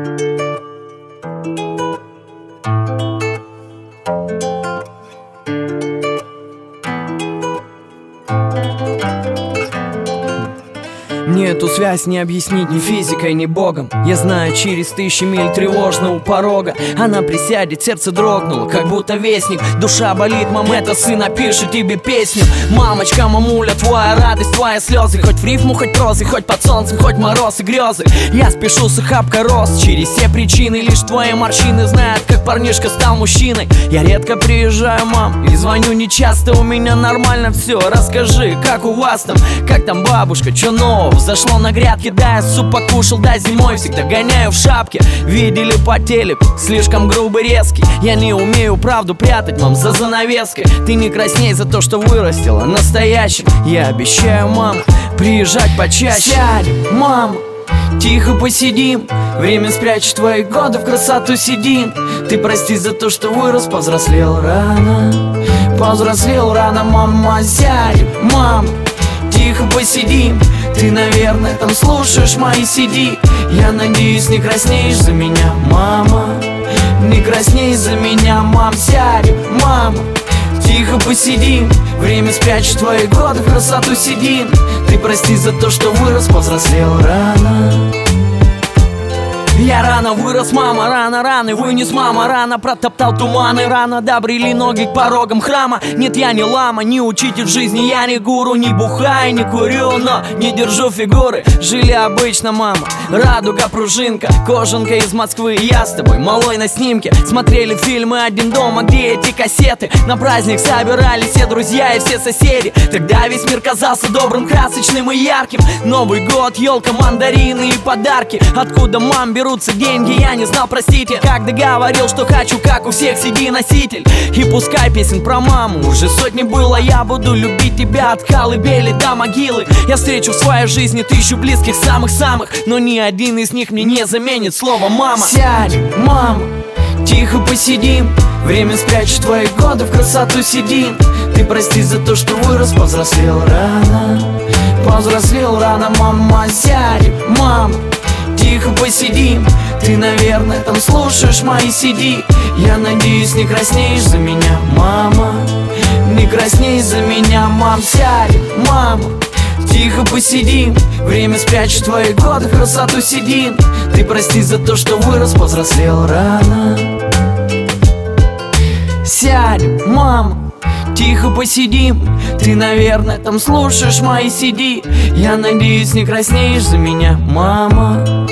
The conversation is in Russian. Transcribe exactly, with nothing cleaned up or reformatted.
Мне эту связь не объяснить ни физикой, ни богом. Я знаю, через тысячи миль тревожно у порога она присядет, сердце дрогнуло, как будто вестник. Душа болит, мама, это сын напишет тебе песню. Мамочка, мамуля, твоя радость, твои слезы. Хоть в рифму, хоть прозы, хоть под солнцем, хоть мороз и грезы. Я спешу с охапкой роз через все причины. Лишь твои морщины знают, как парнишка стал мужчиной. Я редко приезжаю, мам, и звоню нечасто. У меня нормально все, расскажи, как у вас там? Как там бабушка, чё нового? Зашло на грядке, да, я суп покушал, да, зимой всегда гоняю в шапке. Видели по телеку, слишком грубый, резкий. Я не умею правду прятать, мам, за занавеской. Ты не красней за то, что вырастила настоящим. Я обещаю, мам, приезжать почаще. Сядем, мам, тихо посидим. Время спрячет твои годы, в красоту сидим. Ты прости за то, что вырос, повзрослел рано. Повзрослел рано, мама, сядем, мам, тихо посидим. Ты, наверное, там слушаешь мои си ди. Я надеюсь, не краснеешь за меня, мама. Не красней за меня, мам, сядем, мама, тихо посидим. Время спрячет твои годы, в красоту сидим. Ты прости за то, что вырос, повзрослел рано. Я рано вырос, мама, рано-рано вынес, мама, рано протоптал туманы, рано добрели ноги к порогам храма. Нет, я не лама, не учитель жизни, я не гуру, не бухаю, не курю, но не держу фигуры. Жили обычно, мама, радуга, пружинка, кожанка из Москвы. Я с тобой, малой, на снимке. Смотрели фильмы «Один дома», где эти кассеты. На праздник собирались все друзья и все соседи. Тогда весь мир казался добрым, красочным и ярким. Новый год, елка, мандарины и подарки. Откуда, мам, берут деньги, я не знал, простите. Как договорил, что хочу, как у всех, си ди-носитель. И пускай песен про маму уже сотни было, я буду любить тебя от колыбели до могилы. Я встречу в своей жизни тысячу близких, самых-самых, но ни один из них мне не заменит слово мама. Сядем, мама, тихо посидим. Время спрячет твои годы, в красоту сидим. Ты прости за то, что вырос, повзрослел рано. Повзрослел рано, мама, сядем, мама, тихо посидим. Ты, наверное, там слушаешь мои си ди. Я надеюсь, не краснеешь за меня, мама. Не красней за меня, мам, сядем, мама, тихо посидим. Время спрячет твои годы, в красоту сидим. Ты прости за то, что вырос, повзрослел рано. Сядем, мама, тихо посидим. Ты, наверное, там слушаешь мои си ди. Я надеюсь, не краснеешь за меня, мама.